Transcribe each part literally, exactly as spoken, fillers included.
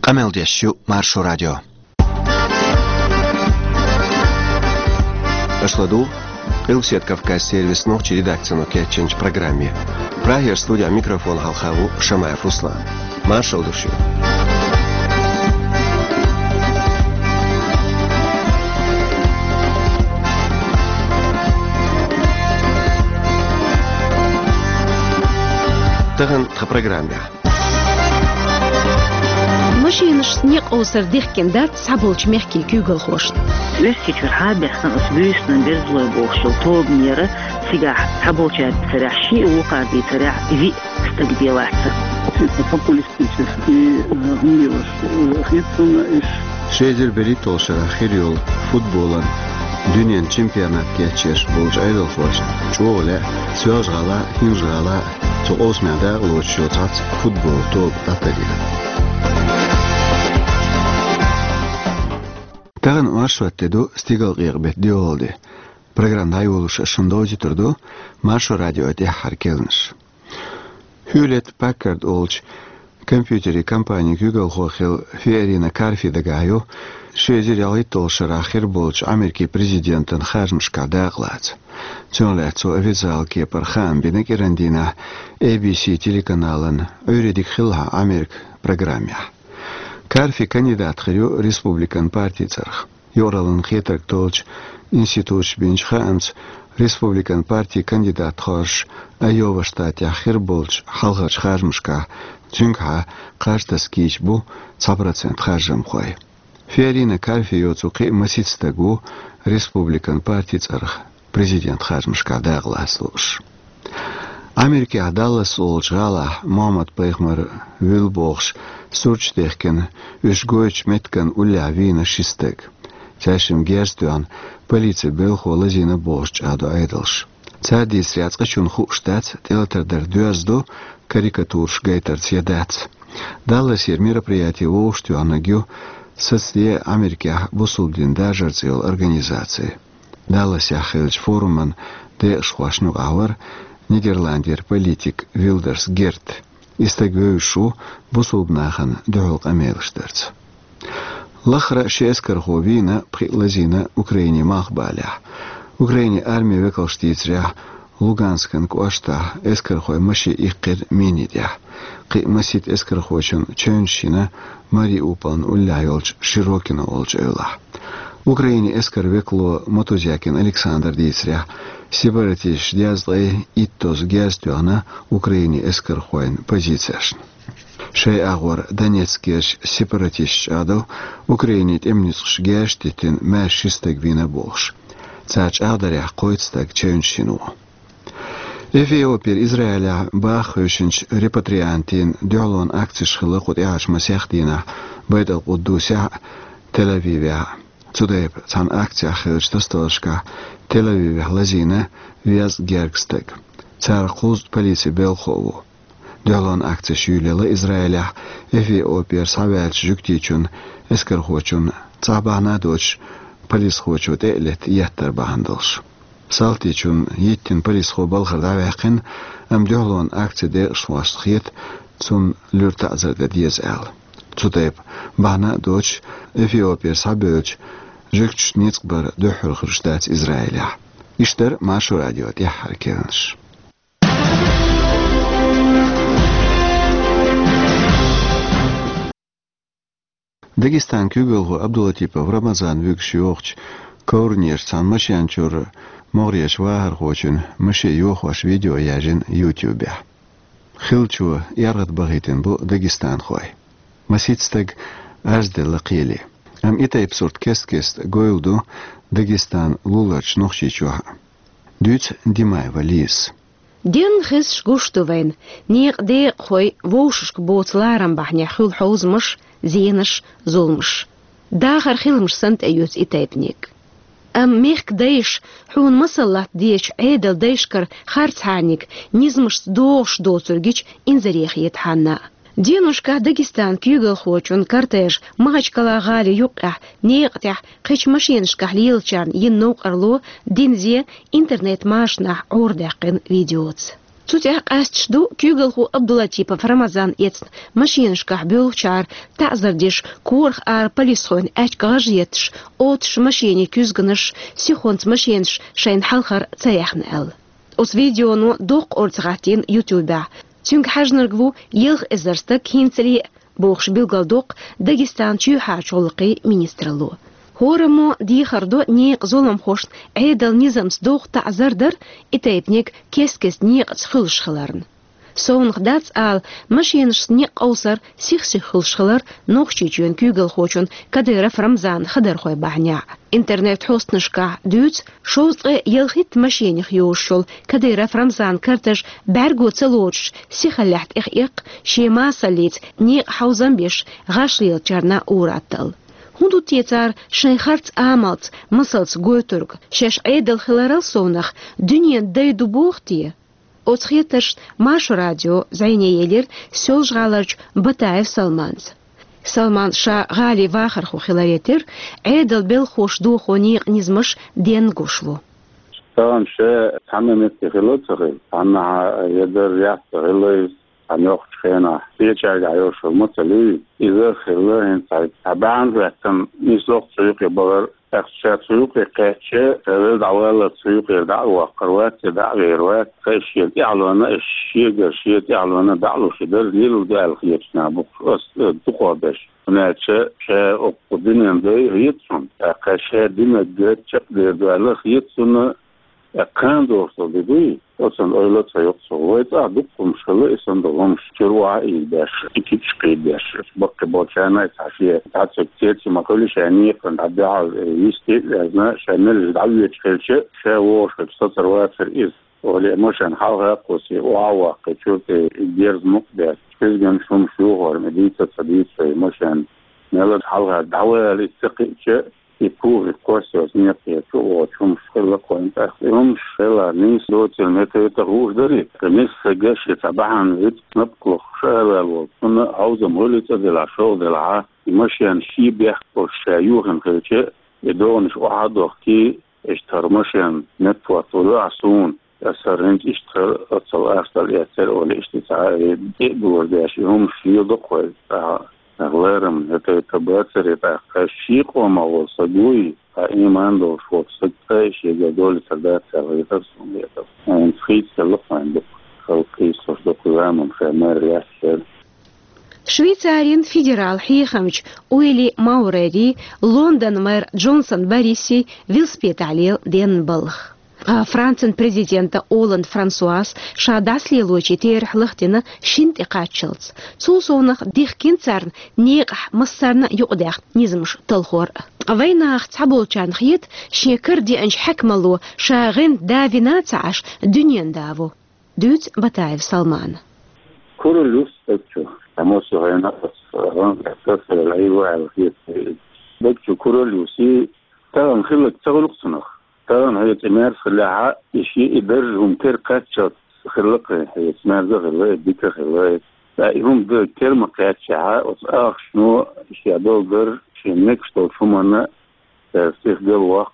Камел Дещу, Маршо Радио. Ашладу, Илсет Кавказ сервис ночи редакцию Кетченч программе. Прагер студия микрофон Халхаву Шамаев Руслан. Маршал души. Таган в программе. ماشينش سنيق أوسر ديخ كندات سابلش ميحكي كيوغل خوش. لسه كرها بيحسن أسبوعش نبرزلو بوشل طوب نيرة سجاح سابلش تسرع شيء وقاعد تسرع في استقبالات. Популистические милость. Хитсона иш. Шейдер беритол шарахириол футболан дүйнен чемпионат geçer болж айдал хош. Чооле сөз гала, хинж гала, тоосмада лочо цац футбол топ татагира. Тагын маршруттеду стигал гырбет диолди. Программда юлуш шындози турду Маршо радио те харкелниш. Hewlett Packard olch компьютери компании Google хохил Ферина Карфи дагаю шезер ялитол шарахир болч Америки президентын хажмшка даглац. Чонлацо официалки пархан бинек ирандина A B C телеканалын өредик хилха Америк программя. Карфи кандидат хирю Республикан партии царх. Yoralın xetrek tolch институт бинч хамц Республикан партии кандидат хош Айова штате ахир болч халгач хажмшка чүнка qarstas кич бу сто процентов хажм хой. Ферина Карфи йоцуқи масицтагу Республикан партии царх президент хажмшка дагласлуш. Америки адалас олжала Мохаммад Пайгамбар Вилбохш сурчтехкен үшгойч меткен уля вина шистек. Чашим герстуан полиция белхо лазина борч адо айдалш. Цади сряцка чунху штац телатердер дюазду карикатурш гейтер цедац. Даллас ер мероприятие волштуанагю соцле Америки бусулдин дажарцел организации. Даллас яхелч форуман де шхвашну ауэр Нидерландер политик Вилдерс Герт истагвеушу бусулбнахан дюлк амелштерц. Лахра шескар ховина прилазина Украине махбаля. Украине армия векалштицря Луганскан куашта эскархой маши иккер минидя. Қи масит эскархочун чөншина Мариуполн улляйолч Широкино олч ойла. Украине эскар векло Мотузякин Александр дицря сепаратиш дязлай иттос гязтуана Украине эскархойн позицияшн. Шей агор Донецкеш сепаратиш адал Украине темницш гяштитин мэшистек вина болш. Цач адаря койцтак чөншину. Эфиопия Израиля бахөшинч репатриантин дёлон акциш хылыкут яш масяхдина байдал Кудуся Тель-Авивя. Цудеп цан акция хылштастошка Тель-Авивя лазина вяз гергстек. Цар куз полиция Белхову. Дёлон акция шюлела Израиля Эфиопия савэлч жүктичун эскерхочун цабана доч полис хочут элет яттар бахандалш. Салтичун еттин полис хо балхарда вакин ам дёлон акция де швасхит цун люрта азарда диезэл. Цудеп бана доч Эфиопия сабэлч жүктч ницбар дөхөр хырштац Израиля. Иштер Маршо радио те харкелнш. Дагестан Кюгелгу Абдулатипов Рамазан Вюкшиохч Корнир Сан Машянчур Морьяш Вахар Хочун Маши Йохваш видео яжин Ютубе. Хилчу Яргат Багитин бу Дагестан хой. Масицтаг Ажде Лакили. Ам ита эпсурд кест-кест гойлду Дагестан Лулач Нохчичуха. Дюц Димаева Лис. Ден хис шгуштувен, нег де хой вошшк боцларам бахня хул хаузмыш, зеныш, зулмыш. Дахар хилмыш сант эйюц итайпник. Ам мехк дейш, хун масаллат дейш, эйдал дейшкар харцханик, низмыш дош доцургич инзарехиет ханна. Денушка Дагестан кюгел хочун кортеж мачкала гали юках неqtah қич машиншка лилчан еннук арло динзе интернет машна ордақин видеоц. تتح قاستشدو كيغلخو عبد اللطيف في رمضان يتن ماشينشكح بيولشار تعزردش كورخ ار بوليسخون اچ غاجيتش اوتش ماشيني كيزغنش سيخونت ماشينش شين حلخر تسيحنال اوس فيديونو دوق اورتغاتين يوتيوبا تونك حاجنرغو يلغ ازرستك هينتلي بوخش بيلغالدوق داغستان تشيوحا شولقي مينسترلو هورمو دي خردو نيق ظلم خوش عيدل نظامس دوق تعزردر اتايبنيك كيس كيس نيق تخلش خلارن سونغ داتس آل ماشينش نيق أوسر سيخ سيخ خلشخلر نوخشيچون كيغل خوچون كدير فرمزان خدر خوي بحنيا انترنت حوست نشكا دوت شوزغ يلخيت ماشين خيوشل كدير فرمزان كرتج برغو تلوش سيخلحت إخ إق شيما سليت نيق حوزن بيش غاشليل چرنا أوراتل هندو تيتار شنخارت آمالت مسلت غوترغ شش عيدل خلارل سونخ دنيا دايدو بوختي أتخيتش ماش راديو زيني يلير سولج غالرج بتاعف سلمانز سلمان شا غالي واخر خو خلاريتر عيدل بيل خوش دو خونيق نزمش دين غوشلو طبعا شا تعمل مستخلو تغير تعمل يدر رياح تغير عن يوخش خينا بيشارع يوشو المطلي إذا خلاه انت طبعا رأتم نسلوخ سيوقي بغر أخشى سيوقي قاتشة تغير دعوالة سيوقي دعوة قروات دعوة روات خيشي تعلونا الشيء الشيء تعلونا دعلو شدر ليلو دعل خيشنا بقص دقوا باش هناك شا أقودين يندي هيتسون قاشا دينا جات شقدر دعال خيتسون كان دوستو بدوي أصلاً أولاد سيقصوا ويتا دقوا مشكلة إصلاً دقوا مشكلة إيداش إكيد شقيد باش بقى بوتشانا يتعشيه تعطي كتير ما كلش يعني كنت عبدها يستيق لأزنا شامل الدعوية تخيلش شاوش بسطر وافر إذ ولي مشان حالها قوسي وعوا قيتشوت الديرز مقدار كذن شوم شوهر مدينة صديق مشان نالد حالها دعوة للتقيتش يكون الكورس وزنية يكون وشوم شغلة كوينت أخيهم شغلة نيس دوت المتى يتغوش دري كنيس سجاش طبعا زيت نبقى شغلة وكنا عاوزة مولي تدل عشو دلعا مشيان شي بيحكو شايوهن خلشة يدونش واحد وقتي اشتر مشيان نتوى طلوع سون أسرنج اشتر أتصل أرسل يأتر ولا اشتتعا يقبور داشي هم شي دقوة أغلارم يتباتر يتأخشيق وما وصدوي إيمان دو شوط ستايش يجدول تردات سغيرسون يتف ونفيد سلقا عندك خلقي صفدق زامن خامار يحسر شويцарин федерал хихамч уйли маурери Лондон мэр Джонсон Бариси вилспеталил ден балх فرانسن президента Оланд Франсуас шадасли лочи терхлахтина шинт иқачылц. Цусонах дихкинцарн неғах массарна юқдах низмш талхор. Вайнах цаболчан хит шекер ди анш хакмалу шагын давинацаш дуньян даву. Дюц Батаев Салман. كورولوس بكتو أموسو هنا ران كتف العيوة على خيط بكتو كورولوسي ترى خلق تغلق صنخ ترى هي تمار خلاها شيء يدرهم كير كاتشات خلق هي تمار ذا خلاها ديك خلاها فهم ذا كلمة كاتشها وآخ شنو شيء دول در شيء نكشتو شمنا استخدام وقت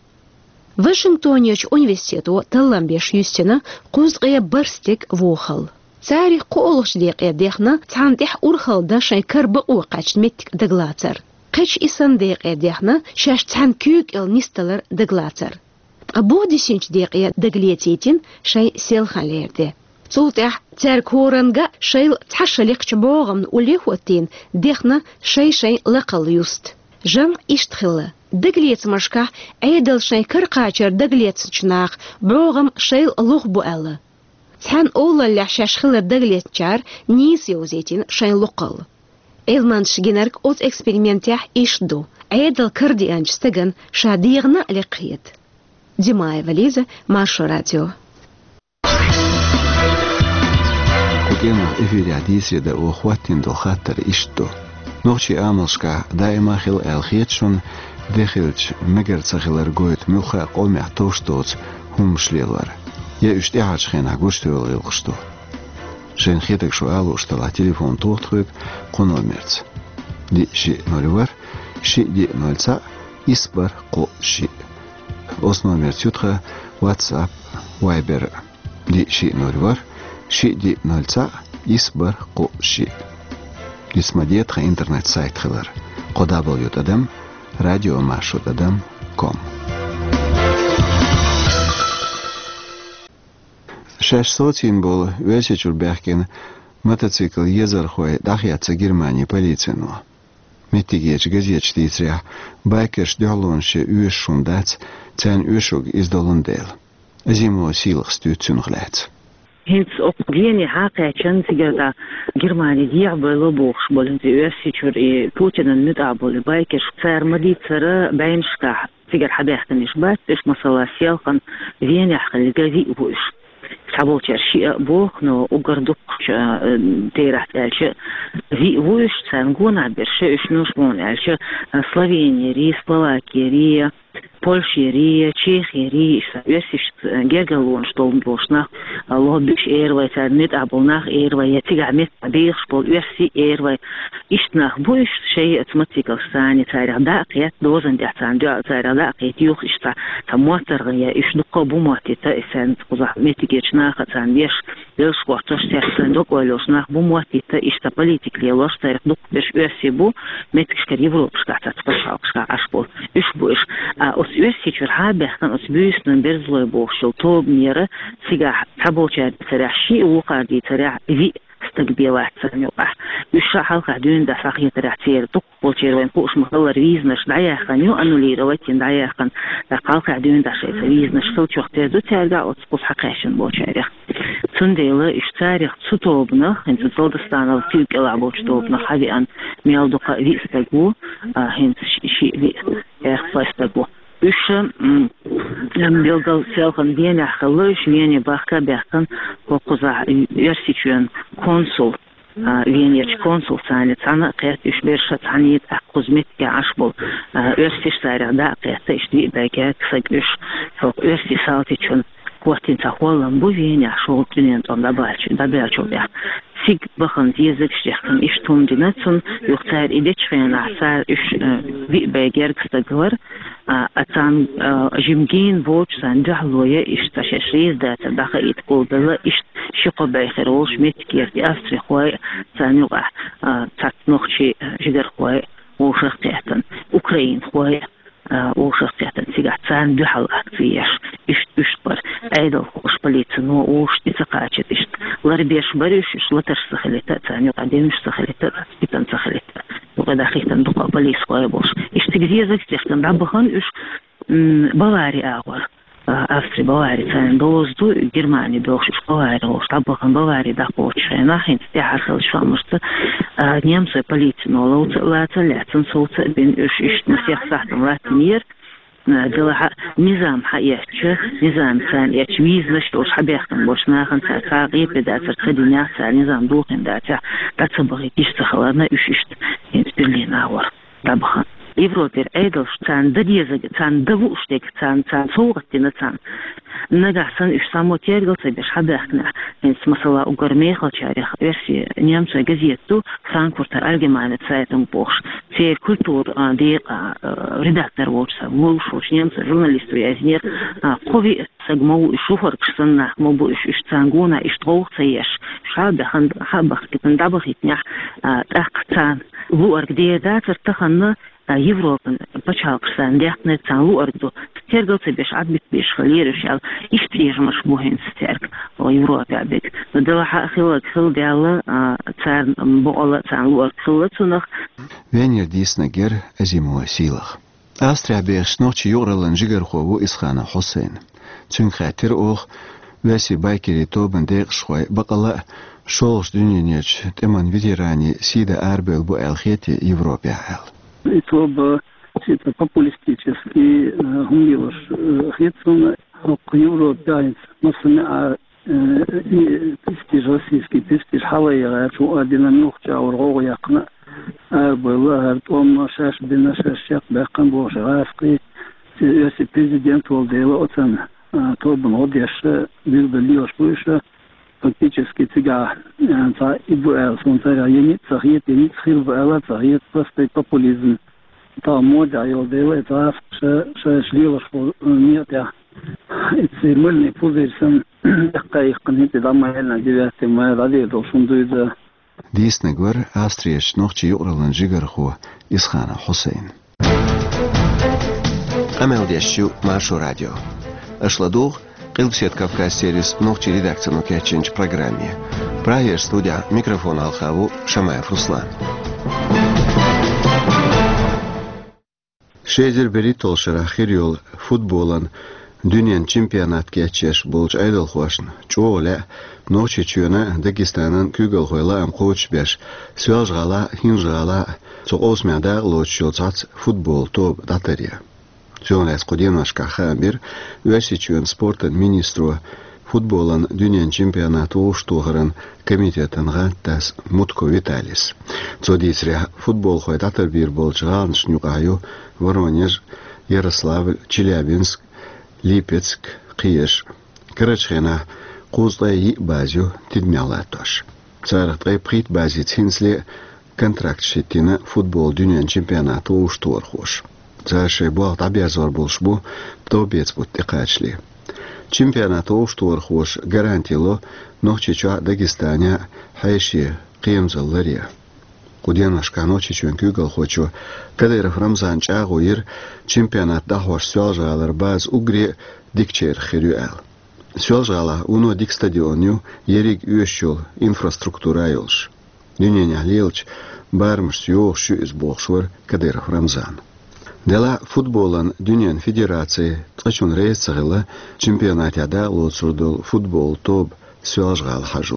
Вашингтонич университету талламбеш юстина кузгая барстик вохал. Цари قولش ديق يديخنا تاندح أورخل دا شاي كرب أوقاش متك دغلاتر. قش إسان ديق يديخنا شاش تان كيوك إل نستلر دغلاتر. أبو ديسينش ديق يدغليتيتين شاي سيلخان ليردي. صوتح تار كورنغا شاي تحشليق بوغم وليخوتين ديخنا شاي شاي لقل يوست. جم إشتخلا دغليت مشكا عيدل شاي كرقاچر دغليت چناق بوغم شاي لوغ بو ألا. تحن أولا اللي عشاش خلر دغليت چار نيس يوزيتين شاي لقل. إلمانش جنرك أوت إكسبريمنتيح إشدو عيدل كردي أنج ستغن شاديغنا لقيت. ديماي فاليزة ماشو راديو. كوكيما إفيد عديسي دا وخواتين دو خاطر إشدو. نوخشي آملشكا دايما خل الخيتشون داخلش مجرد خلر جويت ملخا قومي عطوشتوت هم شليلار. يا اشتعاج خين عقوشتو والغيلقشتو. شين خيتك شو قالو اشتلا تليفون توتخوك قنو مرتز. دي شي نولور شي دي نولسا إسبر قو شي. أصنو مرتز يتخا واتساب وايبر دي شي نولور شيء دي نلصق يصبر قو شيء ديسمديت خا انترنت سايت خلر قدابل يتدم راديو ماشو تدم كوم شش صوتين بول ويسيچور بيحكين мотоцикл езер хой дахяца Германии полицину. Меттигеч газеч тисря байкерш дялонше уешшун дац цен уешуг из долундел. Зимо силах стюцун глац. Hins op geni haqa chansiga da Germani diablo box bolin uesichur e Putin nit abol baykesh tsarmadi tsara baynshka sigar hadaxtan ishbat ish masala siyalqan veni haqli gazi uish سبوا ترشيء بوخنا وقردوك تيرات ألش في ويش سانقونا برشة إشنوش بون ألش سلوفينيا ري سلوفاكيا ري Польши, Рия, Чехия, Рия, Весиш, Гергалон, что он должна, лоббиш эрвай, царнит, аболнах эрвай, я тига мет, бейх, шпол, верси эрвай, иштнах, буиш, шей, отсматикал сани, царя, да, кият, дозан, дя, цан, дя, царя, да, кият, юх, ишта, там, мотор, я, ишнуко, бумати, та, исен, куза, метигечнах, цан, веш, веш, квартош, царь, док, валешнах, бумати, та, ишта, политик, лелош, царь, дук, беш, верси, бу, метикшка, европшка, цац, пашалшка, ашпол, иш, буиш, а, Уесичер хабехтан усбюснен берзлой бохшил тобнера сига таболчар царяши уқарди царя ви стагбелат царнюqa юша халqa дюн да фахи трацер тук болчер вен пуш махалар визнаш даяхан ю аннулировать даяхан да халqa дюн да шей визнаш сылчохтер ду царга отспус хақашин болчарих цундела иштарих цутобна хин цудостанов тюкела болчтобна хавиан мелдуqa ви стагу хин ши ви эрфастагу Үш белгал селхан веня халыш веня бахка бяхан кокуза версичен консул венеч консул санит сана кет үш берша санит акузметке ашбол версич сарада кет ишти бәке ксак үш верси салтичен квартин сахолан бу веня шол клиент он дабач дабач обя Сиг бахан язык штехтан иш тумдинацун юхтар идечхена сар иш ви бегеркстагвар atan jimgin voç san jahlоя иш ташешриз да даха иткол да иш шиқо байхерол шметкер ястри хой санюга татнохчи жигер хой ушахтан Украин хой ушахтан сигатсан духал акцияш иш ишпар айдол уш полицину уш тицакачет иш ларбеш бариш шлаташ сахалета санюга демиш сахалета спитан сахалета وقد خيتن دقة بليس قايبوش اشتغذي زكتن ربخن اش بواري اغور افسري بواري فان دوزدو جرماني بوش بواري وش ربخن بواري دقوش ناحين استيحار خلش فامشت نيمسي بليتنو لو لا تلاتن صوت بين اش اش نسيخ ساحتن راتنير دلها نظام حياتش نظام كان يتويز لش وش حبيختن بوش ناخن ساقي بدا ترقدنا سا نظام دوقن داتا تتصبغي تشتخلنا اش اشت برلين اور طبخا Европер эйдл цан дадезаг цан давуштек цан цан соугаттина цан нагасан иш само тергался беш хабахна ин смысла угармехал чарих версии немца газету Франкфуртер Allgemeine Zeitung бош те культур де редактор вотса волшош немца журналисту язнер кови сагмау шуфар ксанна мобу иш иш цангуна иш троуцаеш шабахан хабах китндабахитня так цан луарг де датер таханна Европа почалксан дяхнет цан луарду тергался беш адбит беш халеришал иштрижмаш бухин стерк в Европе абек дала хилак хил дяла цан бола цан луард хилацунах Венер диснагер азимо силах Австрия беш ночи юралан жигархову исхана Хусейн чун хатир ох веси байкери тобан дек шхой бакала шолш дюнинеч теман ветерани сида арбел бу алхети Европе хал Это был популистический гумилош. Хитсон Европе, مثلا تستيج روسيسكي تستيج حوايا شو أدينا نوخجا ورغو يقنا أربلا هرتوم شاش بنا شاش يق بقن بوش غافقي سياسي президент والديلا أتن طبعا وديش بيلبليوش بوش фактически сега за ИБЛ сонтара енит сахиет енит хил бала сахиет просто популизм та мода его делает а ша ша шлила что нет я it's mulni pozisyon daqiqan hit damayla diyatte ma radi doşunduydu. ديسنجور أستريش نوخشي يقرلن جيجر خو إسخانا حسين أمل ديشيو ماشو راديو أشلادوغ قلبسيت كافكاس سيريس نوخشي редакцию كاتشنج программе. Праер студия микрофон Алхаву Шамаев Руслан. Шейзер беритол шарахирьол футболан Dünyanın çempionat geçiş bulç aydıl xoşun. Çoğula noçi çöne Dagestan'ın kügül xoyla am qoç beş. Sözgala hinjala çok osmada loçyolçat futbol top datarya. Çoğunlas qodiyanaşka xabir üyesi çön sportun ministru futbolun dünyanın çempionatı oştuğırın komitetin gəttas Mutko Vitalis. Çodisre futbol xoy datar bir bolçağın şnuqayu Voronezh, Yaroslavl, Chelyabinsk, Lipetsk, Kyiv, Kırıçxena, Quzday bazyo tidmyalattoş. Çarıqtay prit bazi tsinsli kontrakt şetini futbol dünyanın çempionatı oştuğur xoş. Çarşı bu tabiyazor bolş bu tobets bu tiqaçli. Çempionatı oştuğur xoş garantilo nohçiça Dagestanya hayşi qiyamzallariya. Qudyanashka nochi çünkü galxoçu Kadyrov Ramzan çağoyir çempionatda hoş sözjalar baz ugri dikçer xirüel. Sözjala uno dik stadionu yerig üyeşyol infrastruktura yolş. Dünyanya lilç barmış yox şu izboxşur Kadyrov Ramzan. Dela futbolun Dünyan Federatsiya tçun reysıgılı çempionatyada lotsurdul futbol top sözjala haju.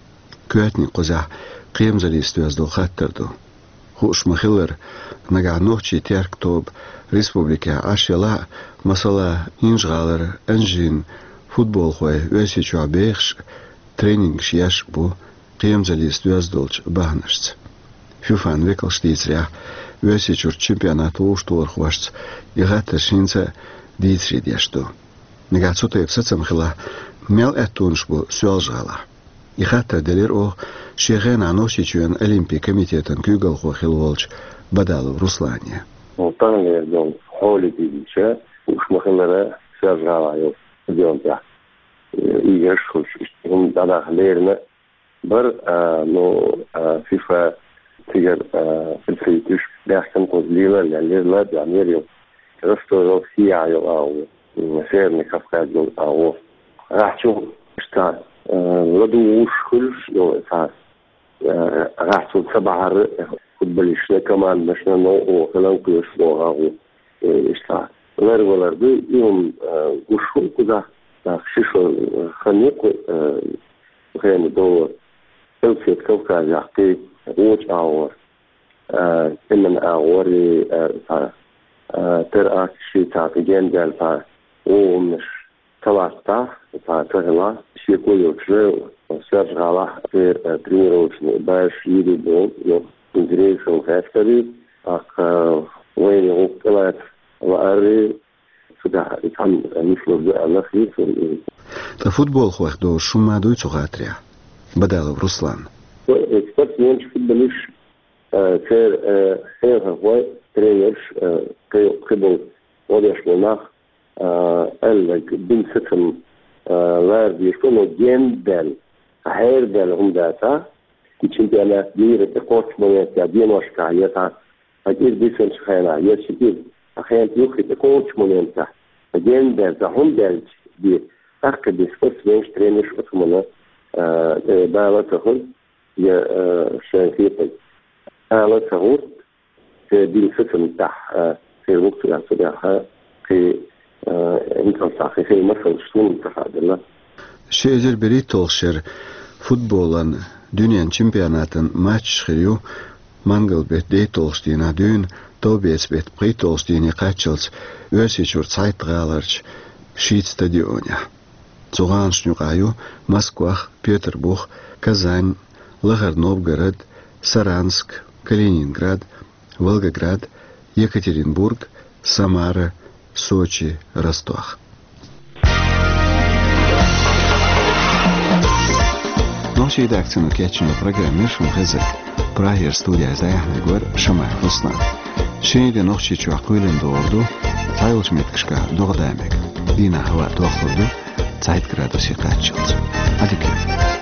Kötni qozah قيمزلي استوزدو خاطردو خوش مخيلر نگا نوخچي تيرك توب ريسبوبليكا اشيلا مثلا انجغالر انجين فوتبول خوي ويسي چو بيخش тренинг شياش بو قيمزلي استوزدولچ باهنشت فيفان ويكل شتيزريا ويسي چو чемпионат уштор خوشت يغاتر شينца ديتري ديشتو نگا цута епсацам хила мел этунш бу сёлжала يخاطر دلير او شيخين عنوشي چون Олимпий комитетن كيغل خو خلولچ بدال Руслане. Montagne don holi dice, уж махлера связала ё дёнта. И еш хоч им дада лерне бір но FIFA тигер фитиш дахтан козлила лерлер дамирио. Просто Россия ё ау северный Кавказ ау. Рачу штат ردو وشخلش ё اساس راحتوا سبعة فوتبوليشنا كمان مشنا نوعو خلان كلش نوعو اشتاق غير ولردو يوم وشو كذا خشيشو خنيقو غير دور تلفيت كوكاز يحكي ووش اور تمن اوري ترأك شي تاقي جندال فا ومش تواستا فا تغلا شي كويو تجو сержала per тренировочный баш иди до но интегрейшн фактори ак войны околат вари сюда и там мисло за нахи та футбол хвах до шума до цугатря بدال Руслан эксперт менч футболиш сер сер хвай тренер кебл одеш монах элк бин сетм лар бишоно гендел هير ده هم داتا كيتشنتي انا دير الكورس مونيت يا دي مش كايتا اكيد بيسن شخينا يشكيل اخيان يوخي الكورس مونيت اجين ده هم ده دي اكد سبورت بنش ترينش اسمنا ا بالا تقول يا شايفين انا تقول دي الفكره بتاع في الوقت اللي صدقها في انت صح في مثلا شنو تفاعل Şehir beri tolşer futbolun dünyanın çempionatın maç xiriyu mangal bet dey tolşdina dün tobets bet pri tolşdini qaçılç ösi çur saytgalarç şit stadionya. Çoğan şnuqayu Moskva, Peterburg, Kazan, Лагер Новгород, Saransk, Kaliningrad, Волгоград, Екатеринбург, Самара, Сочи, Ростов. Noši redakcijnu kećinu programmi šum hezek. Praher studija izdajahne gor Šamajev Ruslan. Šenide noći ću akvilin do ordu, tajlč metkška dogdamek. دينا هواء توخذ Zeit gerade aus ihr Gatschutz. Adike.